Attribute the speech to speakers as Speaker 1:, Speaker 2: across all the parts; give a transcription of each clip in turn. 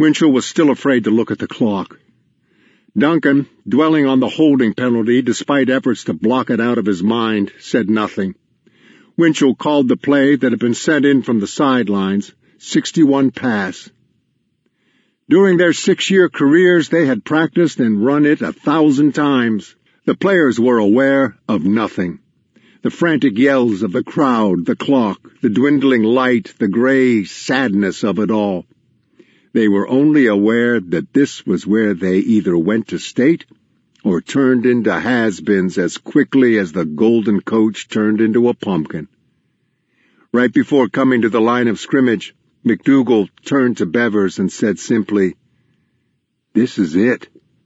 Speaker 1: Winchell was still afraid to look at the clock. Duncan, dwelling on the holding penalty despite efforts to block it out of his mind, said nothing. Winchell called the play that had been sent in from the sidelines, 61 pass. During their 6-year careers, they had practiced and run it 1,000 times. The players were aware of nothing. The frantic yells of the crowd, the clock, the dwindling light, the gray sadness of it all. They were only aware that this was where they either went to state or turned into has-beens as quickly as the golden coach turned into a pumpkin. Right before coming to the line of scrimmage, McDougal turned to Bevers and said simply, "This is it."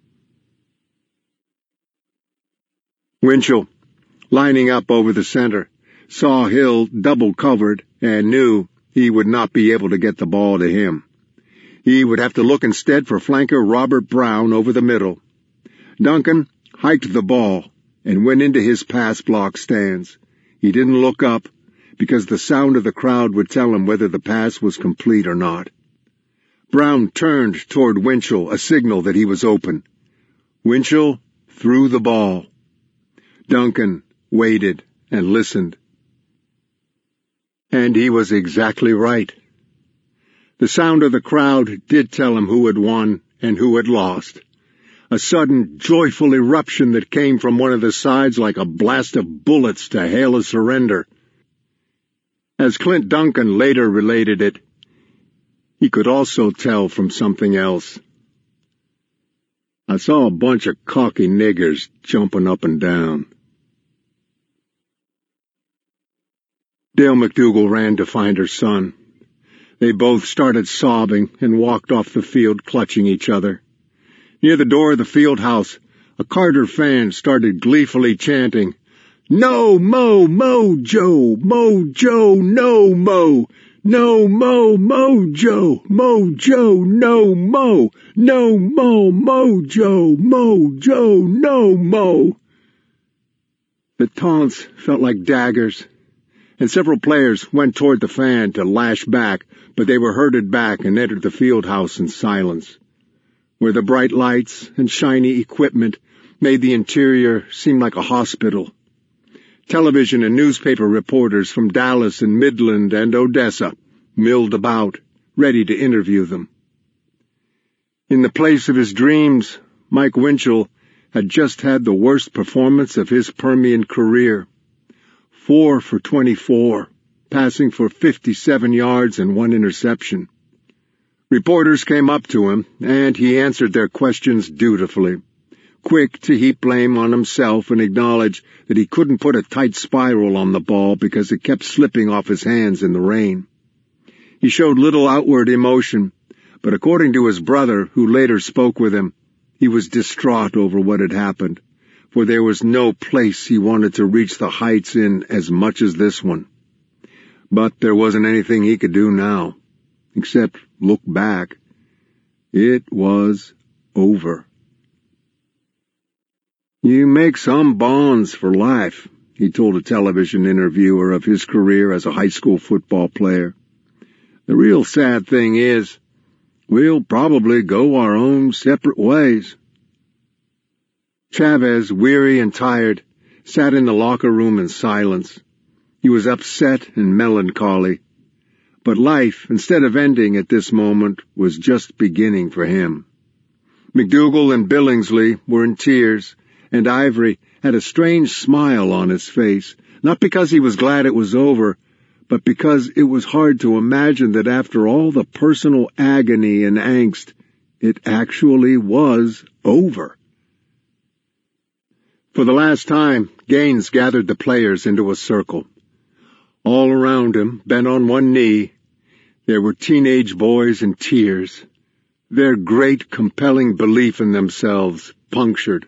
Speaker 1: Winchell, lining up over the center, saw Hill double-covered and knew he would not be able to get the ball to him. He would have to look instead for flanker Robert Brown over the middle. Duncan hiked the ball and went into his pass block stance. He didn't look up because the sound of the crowd would tell him whether the pass was complete or not. Brown turned toward Winchell, a signal that he was open. Winchell threw the ball. Duncan waited and listened. And he was exactly right. The sound of the crowd did tell him who had won and who had lost. A sudden, joyful eruption that came from one of the sides like a blast of bullets to hail a surrender. As Clint Duncan later related it, he could also tell from something else. "I saw a bunch of cocky niggers jumping up and down." Dale McDougal ran to find her son. They both started sobbing and walked off the field clutching each other. Near the door of the field house, a Carter fan started gleefully chanting, "No Mo, Mojo, Mojo, no Mo, no Mo, Mojo, Mojo, no Mo, no Mo, Mojo, Mojo, no Mo." The taunts felt like daggers, and several players went toward the fan to lash back, but they were herded back and entered the field house in silence, where the bright lights and shiny equipment made the interior seem like a hospital. Television and newspaper reporters from Dallas and Midland and Odessa milled about, ready to interview them. In the place of his dreams, Mike Winchell had just had the worst performance of his Permian career. 4 for 24, passing for 57 yards and 1 interception. Reporters came up to him, and he answered their questions dutifully, quick to heap blame on himself and acknowledge that he couldn't put a tight spiral on the ball because it kept slipping off his hands in the rain. He showed little outward emotion, but according to his brother, who later spoke with him, he was distraught over what had happened, for there was no place he wanted to reach the heights in as much as this one. But there wasn't anything he could do now, except look back. It was over. "You make some bonds for life," he told a television interviewer of his career as a high school football player. "The real sad thing is, we'll probably go our own separate ways." Chavez, weary and tired, sat in the locker room in silence. He was upset and melancholy. But life, instead of ending at this moment, was just beginning for him. McDougal and Billingsley were in tears, and Ivory had a strange smile on his face, not because he was glad it was over, but because it was hard to imagine that after all the personal agony and angst, it actually was over. For the last time, Gaines gathered the players into a circle. All around him, bent on one knee, there were teenage boys in tears, their great, compelling belief in themselves punctured.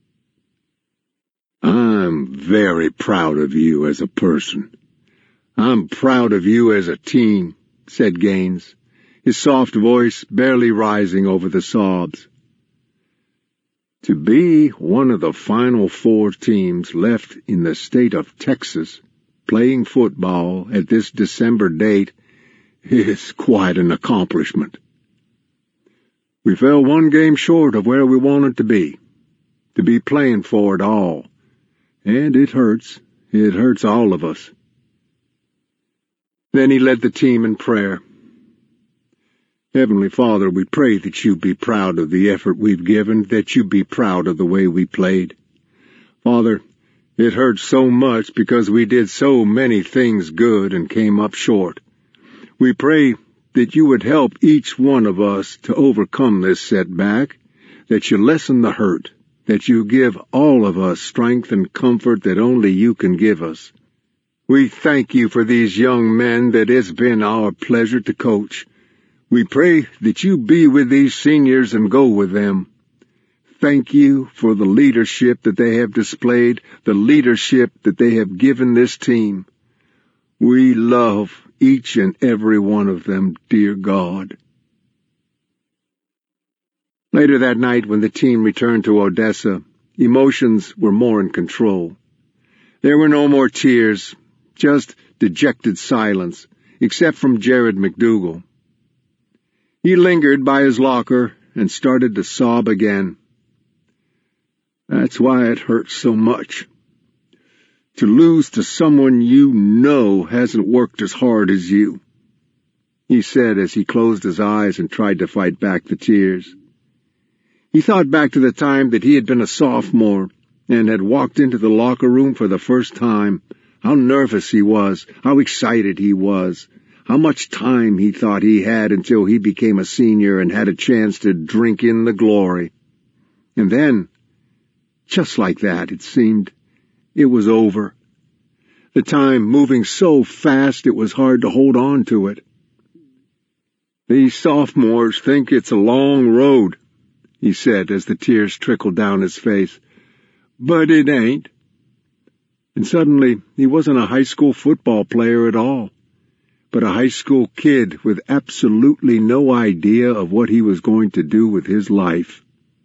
Speaker 1: "I'm very proud of you as a person. I'm proud of you as a team," said Gaines, his soft voice barely rising over the sobs. To be one of the Final Four teams left in the state of Texas playing football at this December date is quite an accomplishment. We fell one game short of where we wanted to be playing for it all. And it hurts. It hurts all of us. Then he led the team in prayer. Heavenly Father, we pray that you be proud of the effort we've given, that you be proud of the way we played. Father, it hurts so much because we did so many things good and came up short. We pray that you would help each one of us to overcome this setback, that you lessen the hurt, that you give all of us strength and comfort that only you can give us. We thank you for these young men that it's been our pleasure to coach. We pray that you be with these seniors and go with them. Thank you for the leadership that they have displayed, the leadership that they have given this team. We love each and every one of them, dear God. Later that night, when the team returned to Odessa, emotions were more in control. There were no more tears, just dejected silence, except from Jared McDougal. He lingered by his locker and started to sob again. That's why it hurts so much. To lose to someone you know hasn't worked as hard as you, he said as he closed his eyes and tried to fight back the tears. He thought back to the time that he had been a sophomore and had walked into the locker room for the first time, how nervous he was, how excited he was, how much time he thought he had until he became a senior and had a chance to drink in the glory. And then, just like that, it seemed, it was over. The time moving so fast it was hard to hold on to it. These sophomores think it's a long road, he said as the tears trickled down his face. But it ain't. And suddenly he wasn't a high school football player at all, but a high school kid with absolutely no idea of what he was going to do with his life.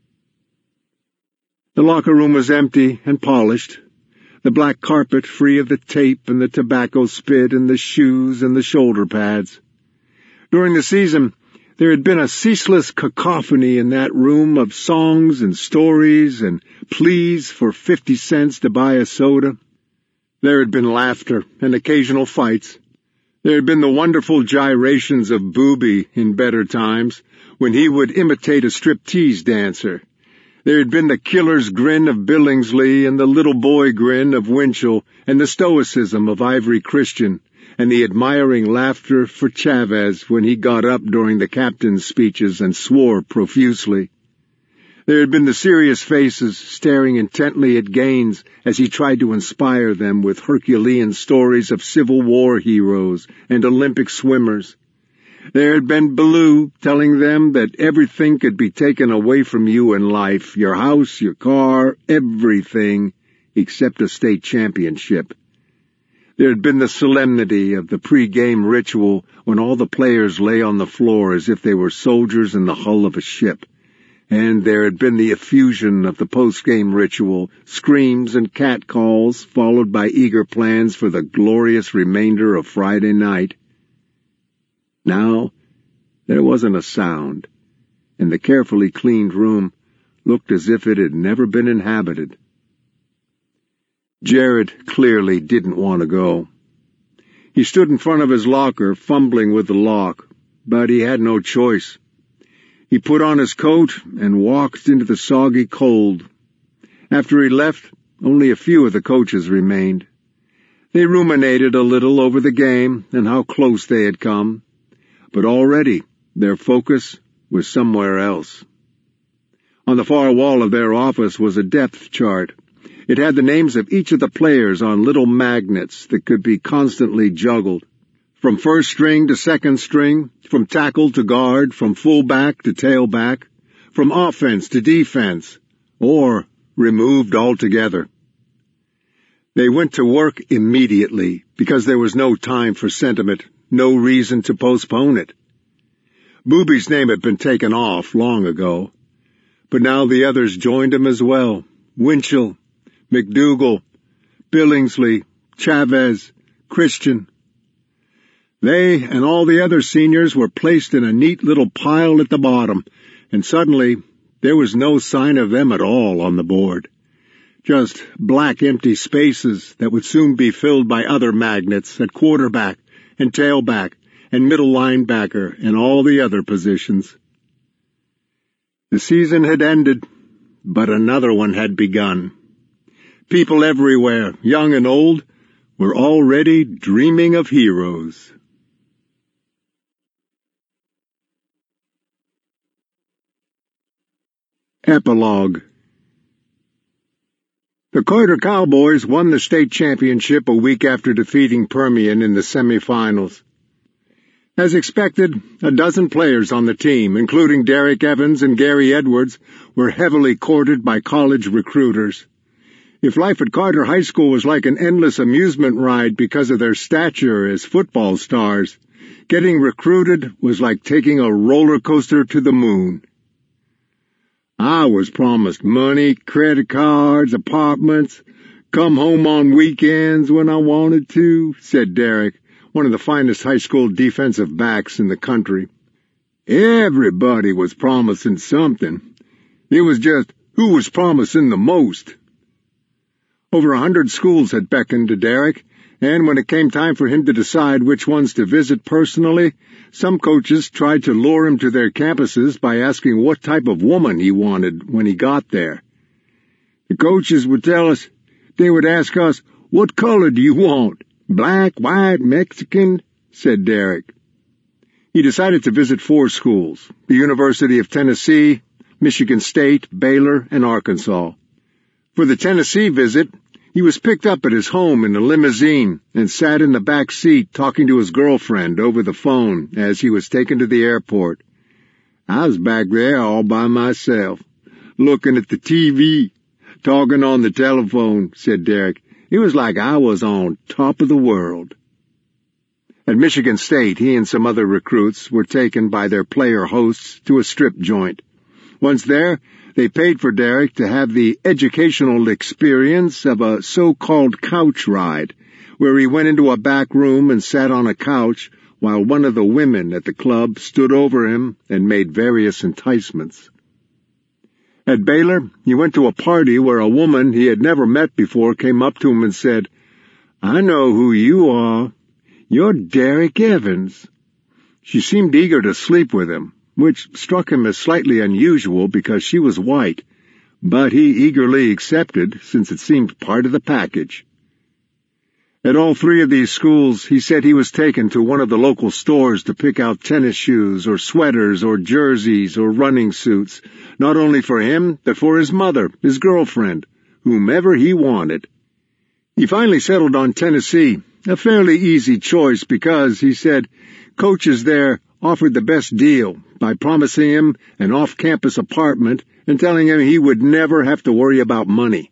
Speaker 1: The locker room was empty and polished, the black carpet free of the tape and the tobacco spit and the shoes and the shoulder pads. During the season, there had been a ceaseless cacophony in that room of songs and stories and pleas for 50 cents to buy a soda. There had been laughter and occasional fights. There had been the wonderful gyrations of Booby in better times, when he would imitate a striptease dancer. There had been the killer's grin of Billingsley and the little boy grin of Winchell and the stoicism of Ivory Christian and the admiring laughter for Chavez when he got up during the captain's speeches and swore profusely. There had been the serious faces staring intently at Gaines as he tried to inspire them with Herculean stories of Civil War heroes and Olympic swimmers. There had been Ballou telling them that everything could be taken away from you in life, your house, your car, everything, except a state championship. There had been the solemnity of the pre-game ritual when all the players lay on the floor as if they were soldiers in the hull of a ship. And there had been the effusion of the post-game ritual, screams and catcalls, followed by eager plans for the glorious remainder of Friday night. Now, there wasn't a sound, and the carefully cleaned room looked as if it had never been inhabited. Jared clearly didn't want to go. He stood in front of his locker, fumbling with the lock, but he had no choice. He put on his coat and walked into the soggy cold. After he left, only a few of the coaches remained. They ruminated a little over the game and how close they had come, but already their focus was somewhere else. On the far wall of their office was a depth chart. It had the names of each of the players on little magnets that could be constantly juggled. From first string to second string, from tackle to guard, from fullback to tailback, from offense to defense, or removed altogether. They went to work immediately because there was no time for sentiment, no reason to postpone it. Booby's name had been taken off long ago, but now the others joined him as well. Winchell, McDougal, Billingsley, Chavez, Christian. They and all the other seniors were placed in a neat little pile at the bottom, and suddenly there was no sign of them at all on the board. Just black empty spaces that would soon be filled by other magnates at quarterback and tailback and middle linebacker and all the other positions. The season had ended, but another one had begun. People everywhere, young and old, were already dreaming of heroes. Epilogue. The Carter Cowboys won the state championship a week after defeating Permian in the semifinals. As expected, a dozen players on the team, including Derek Evans and Gary Edwards, were heavily courted by college recruiters. If life at Carter High School was like an endless amusement ride because of their stature as football stars, getting recruited was like taking a roller coaster to the moon. I was promised money, credit cards, apartments, come home on weekends when I wanted to, said Derek, one of the finest high school defensive backs in the country. Everybody was promising something. It was just who was promising the most. Over 100 schools had beckoned to Derek, and when it came time for him to decide which ones to visit personally, some coaches tried to lure him to their campuses by asking what type of woman he wanted when he got there. The coaches would tell us, they would ask us, "What color do you want? Black, white, Mexican?" said Derek. He decided to visit 4 schools: the University of Tennessee, Michigan State, Baylor, and Arkansas. For the Tennessee visit, he was picked up at his home in a limousine and sat in the back seat talking to his girlfriend over the phone as he was taken to the airport. I was back there all by myself, looking at the TV, talking on the telephone, said Derek. It was like I was on top of the world. At Michigan State, he and some other recruits were taken by their player hosts to a strip joint. Once there, they paid for Derek to have the educational experience of a so-called couch ride, where he went into a back room and sat on a couch while one of the women at the club stood over him and made various enticements. At Baylor, he went to a party where a woman he had never met before came up to him and said, "I know who you are. You're Derek Evans." She seemed eager to sleep with him, which struck him as slightly unusual because she was white, but he eagerly accepted since it seemed part of the package. At all 3 of these schools, he said he was taken to one of the local stores to pick out tennis shoes or sweaters or jerseys or running suits, not only for him, but for his mother, his girlfriend, whomever he wanted. He finally settled on Tennessee, a fairly easy choice because, he said, coaches there offered the best deal by promising him an off-campus apartment and telling him he would never have to worry about money.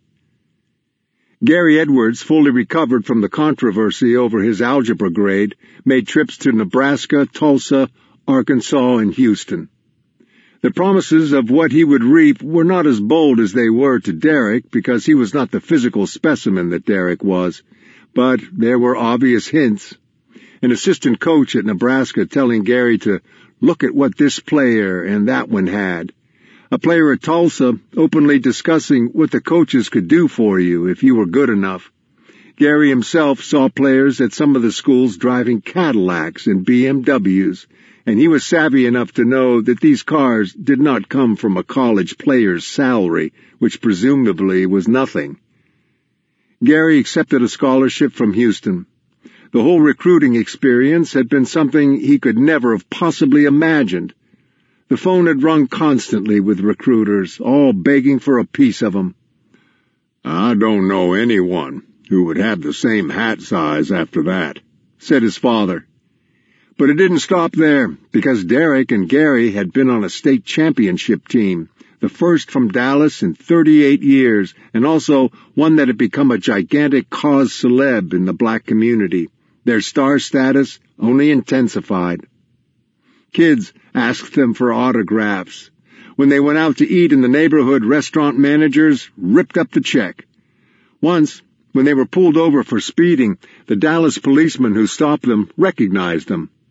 Speaker 1: Gary Edwards, fully recovered from the controversy over his algebra grade, made trips to Nebraska, Tulsa, Arkansas, and Houston. The promises of what he would reap were not as bold as they were to Derek because he was not the physical specimen that Derek was, but there were obvious hints. An assistant coach at Nebraska telling Gary to look at what this player and that one had. A player at Tulsa openly discussing what the coaches could do for you if you were good enough. Gary himself saw players at some of the schools driving Cadillacs and BMWs, and he was savvy enough to know that these cars did not come from a college player's salary, which presumably was nothing. Gary accepted a scholarship from Houston. The whole recruiting experience had been something he could never have possibly imagined. The phone had rung constantly with recruiters, all begging for a piece of him. "I don't know anyone who would have the same hat size after that," said his father. But it didn't stop there, because Derek and Gary had been on a state championship team, the first from Dallas in 38 years, and also one that had become a gigantic cause celeb in the black community. Their star status only intensified. Kids asked them for autographs. When they went out to eat in the neighborhood, restaurant managers ripped up the check. Once, when they were pulled over for speeding, the Dallas policeman who stopped them recognized them.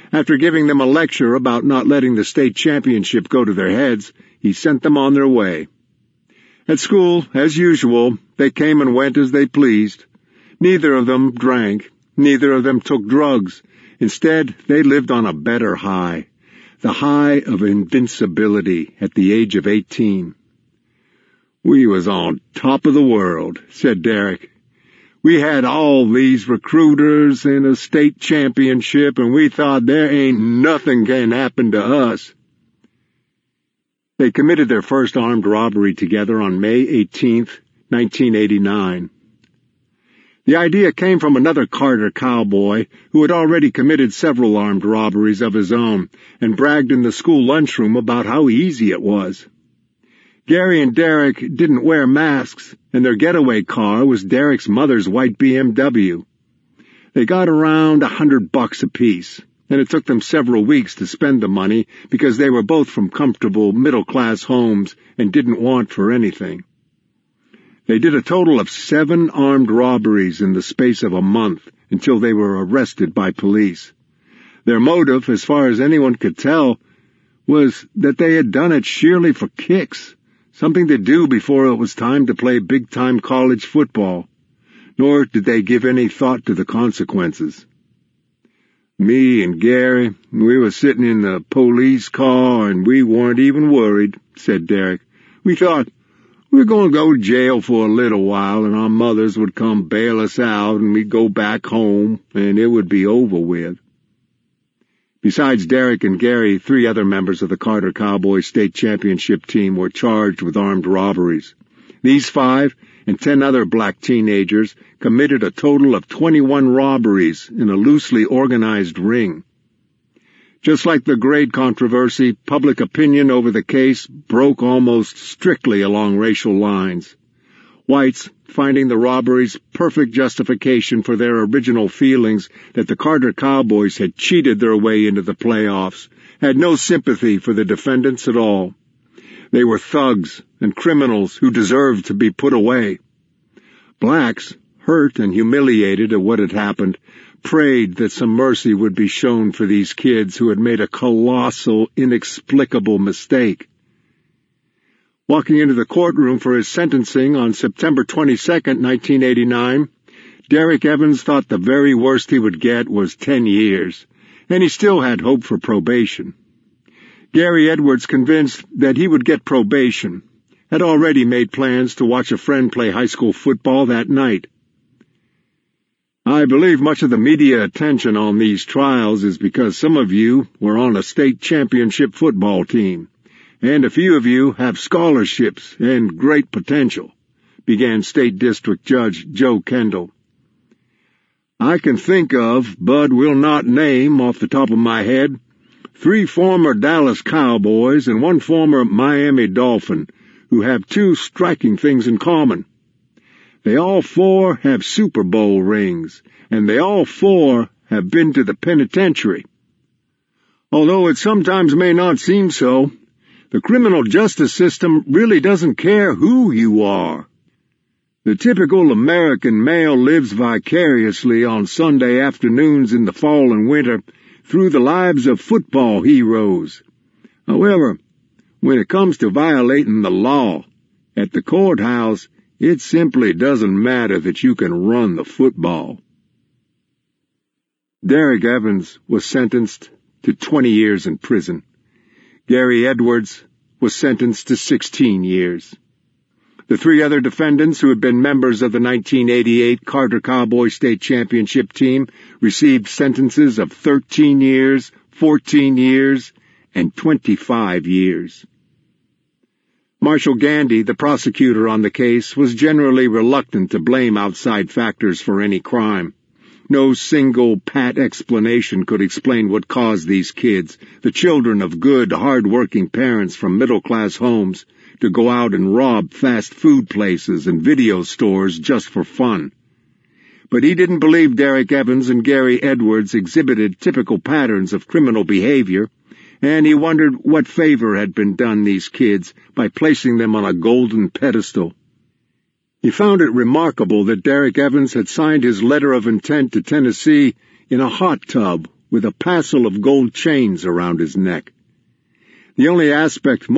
Speaker 1: After giving them a lecture about not letting the state championship go to their heads, he sent them on their way. At school, as usual, they came and went as they pleased. Neither of them drank. Neither of them took drugs. Instead, they lived on a better high, the high of invincibility at the age of 18. "We was on top of the world," said Derek. "We had all these recruiters and a state championship, and we thought there ain't nothing can happen to us." They committed their first armed robbery together on May 18th, 1989. The idea came from another Carter cowboy who had already committed several armed robberies of his own and bragged in the school lunchroom about how easy it was. Gary and Derek didn't wear masks, and their getaway car was Derek's mother's white BMW. They got around $100 apiece, and it took them several weeks to spend the money because they were both from comfortable middle-class homes and didn't want for anything. They did a total of 7 armed robberies in the space of a month until they were arrested by police. Their motive, as far as anyone could tell, was that they had done it sheerly for kicks, something to do before it was time to play big-time college football, nor did they give any thought to the consequences. "Me and Gary, we were sitting in the police car and we weren't even worried," said Derek. "We thought, we're going to go to jail for a little while and our mothers would come bail us out and we'd go back home and it would be over with." Besides Derek and Gary, 3 other members of the Carter Cowboys state championship team were charged with armed robberies. These 5 and 10 other black teenagers committed a total of 21 robberies in a loosely organized ring. Just like the grade controversy, public opinion over the case broke almost strictly along racial lines. Whites, finding the robberies perfect justification for their original feelings that the Carter Cowboys had cheated their way into the playoffs, had no sympathy for the defendants at all. They were thugs and criminals who deserved to be put away. Blacks, hurt and humiliated at what had happened, prayed that some mercy would be shown for these kids who had made a colossal, inexplicable mistake. Walking into the courtroom for his sentencing on September 22nd, 1989, Derek Evans thought the very worst he would get was 10 years, and he still had hope for probation. Gary Edwards, convinced that he would get probation, had already made plans to watch a friend play high school football that night. "I believe much of the media attention on these trials is because some of you were on a state championship football team, and a few of you have scholarships and great potential," began State District Judge Joe Kendall. "I can think of, but will not name off the top of my head, 3 former Dallas Cowboys and 1 former Miami Dolphin who have 2 striking things in common. They all 4 have Super Bowl rings, and they all 4 have been to the penitentiary. Although it sometimes may not seem so, the criminal justice system really doesn't care who you are. The typical American male lives vicariously on Sunday afternoons in the fall and winter through the lives of football heroes. However, when it comes to violating the law, at the courthouse, it simply doesn't matter that you can run the football." Derek Evans was sentenced to 20 years in prison. Gary Edwards was sentenced to 16 years. The 3 other defendants who had been members of the 1988 Carter Cowboy State Championship team received sentences of 13 years, 14 years, and 25 years. Marshall Gandy, the prosecutor on the case, was generally reluctant to blame outside factors for any crime. No single pat explanation could explain what caused these kids, the children of good, hard-working parents from middle-class homes, to go out and rob fast food places and video stores just for fun. But he didn't believe Derek Evans and Gary Edwards exhibited typical patterns of criminal behavior, and he wondered what favor had been done these kids by placing them on a golden pedestal. He found it remarkable that Derek Evans had signed his letter of intent to Tennessee in a hot tub with a passel of gold chains around his neck. The only aspect